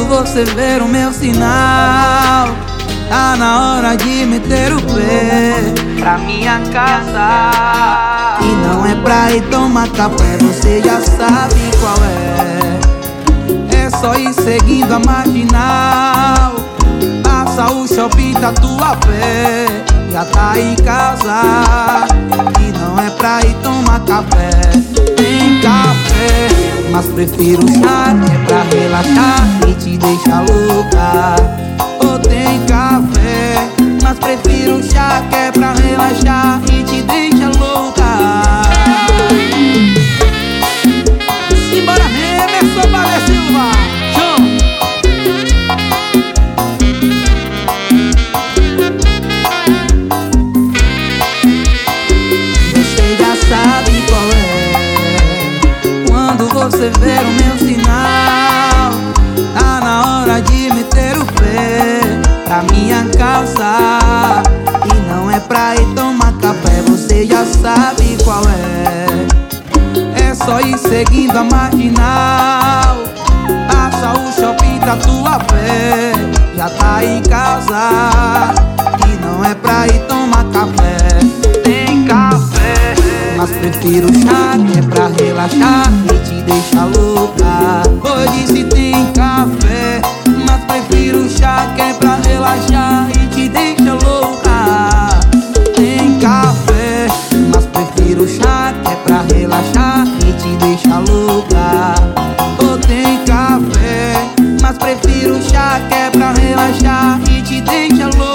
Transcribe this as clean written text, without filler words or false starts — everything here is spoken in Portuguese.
Quando você ver o meu sinal, tá na hora de meter o pé pra minha casa. E não é pra ir tomar café, você já sabe qual é. É só ir seguindo a marginal, passa o shopping Tatuapé, já tá em casa. E não é pra ir tomar café, tem café, mas prefiro chá, que é pra relaxar e te deixar louca. Ou tem café, mas prefiro chá, que é pra relaxar e te deixa louca. Simbora, Emerson Vale Silva, show! Você já sabe qual é. Quando você ver o meu sinal, tá na hora de meter o pé pra minha casa. E não é pra ir tomar café, você já sabe qual é. É só ir seguindo a marginal, passa o shopping Tatuapé, já tá em casa. E não é pra ir tomar café, tem café, mas prefiro chá, que é pra relaxar e te deixar louca. Hoje se tem café, mas prefiro chá, que é pra relaxar e te deixa louca. Tem café, mas prefiro chá, que é pra relaxar e te deixa louca. Ou tem café, mas prefiro chá, que é pra relaxar e te deixa louca.